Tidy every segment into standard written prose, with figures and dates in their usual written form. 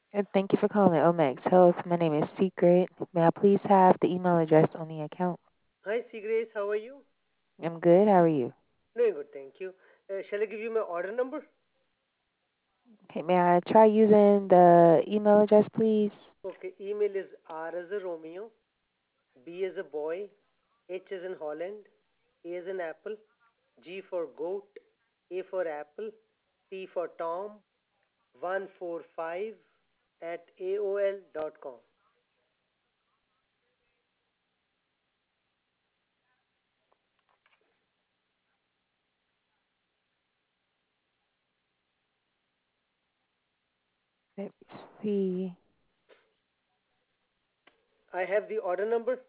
Thank you for calling Omax Health. My name is Secret. May I please have the email address on the account? Hi, C. Grace. How are you? I'm good. How are you? Doing good, thank you. Shall I give you my order number? Okay, may I try using the email address, please? Okay, email is R as a Romeo, B as a boy, H as in Holland, A as in apple, G for goat, A for apple, T for Tom, 145 at AOL.com. Let me see. I have the order number.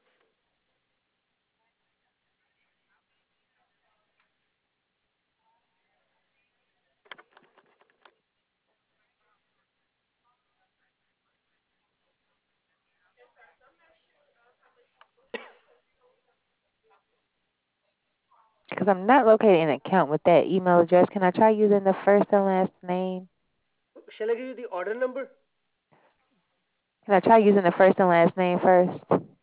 Because I'm not locating an account with that email address. Can I try using the first and last name? Shall I give you the order number? Can I try using the first and last name first?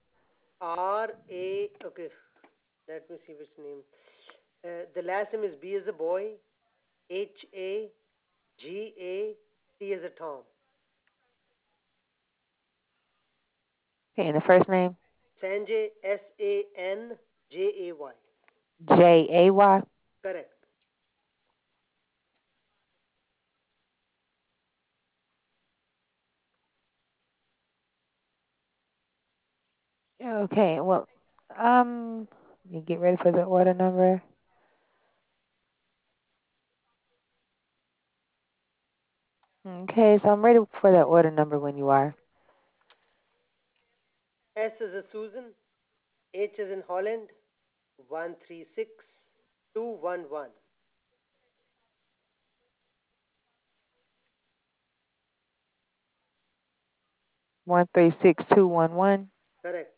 Okay, let me see which name. The last name is B as a boy, HAGA T as a Tom. Okay, and the first name? Sanjay, Sanjay. Jay. Correct. Okay, well, um, you get ready for the order number. Okay, so I'm ready for the order number when you are. S is a Susan, H is in Holland, 136211. 136211. Correct.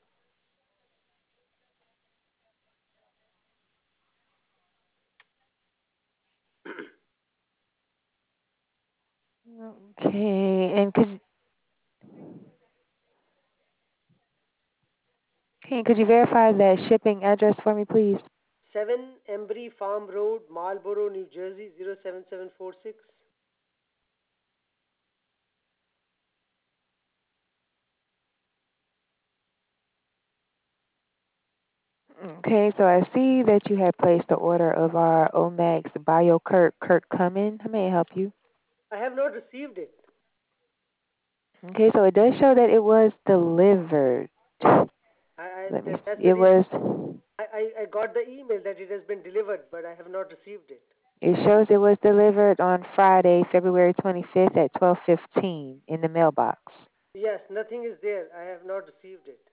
Okay, and could you verify that shipping address for me, please? 7 Embry Farm Road, Marlboro, New Jersey, 07746. Okay, so I see that you had placed the order of our Omax BioCurt Curcumin. How may I help you? I have not received it. Okay, so it does show that it was delivered. Let me see. That's the It reason was. I got the email that it has been delivered, but I have not received it. It shows it was delivered on Friday, February 25th at 12:15 in the mailbox. Yes, nothing is there. I have not received it.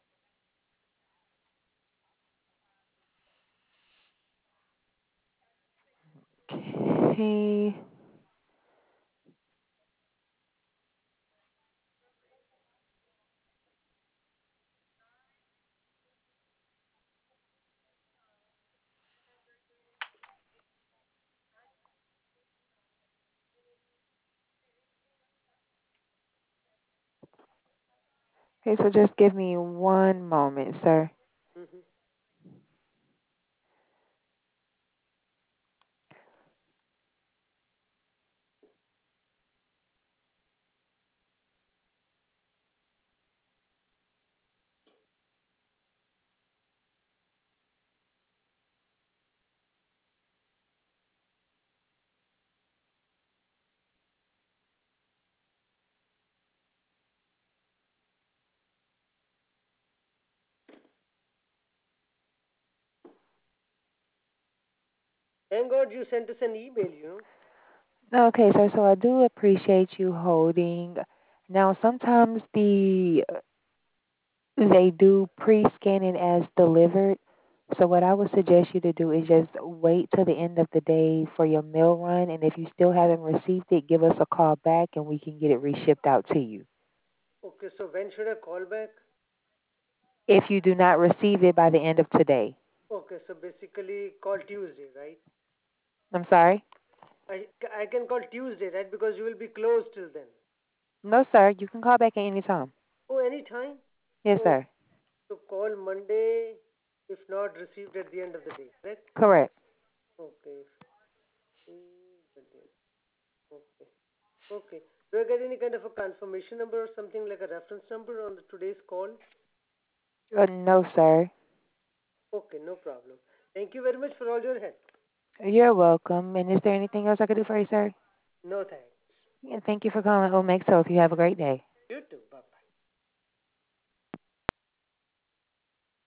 Okay. Okay, so just give me one moment, sir. Hmm. Thank God you sent us an email. Okay, sir, so I do appreciate you holding. Now, sometimes they do pre-scan it as delivered. So what I would suggest you to do is just wait till the end of the day for your mail run, and if you still haven't received it, give us a call back and we can get it reshipped out to you. Okay, so when should I call back? If you do not receive it by the end of today. Okay, so basically call Tuesday, right? I'm sorry? I can call Tuesday, right? Because you will be closed till then. No, sir. You can call back at any time. Oh, anytime? Yes, Oh, sir. so call Monday if not received at the end of the day, correct? Correct. Okay. Okay. Okay. Do I get any kind of a confirmation number or something like a reference number on the today's call? No, sir. Okay, no problem. Thank you very much for all your help. You're welcome. And is there anything else I could do for you, sir? No thanks. Yeah, thank you for calling Omex Health. You have a great day. You too. Bye.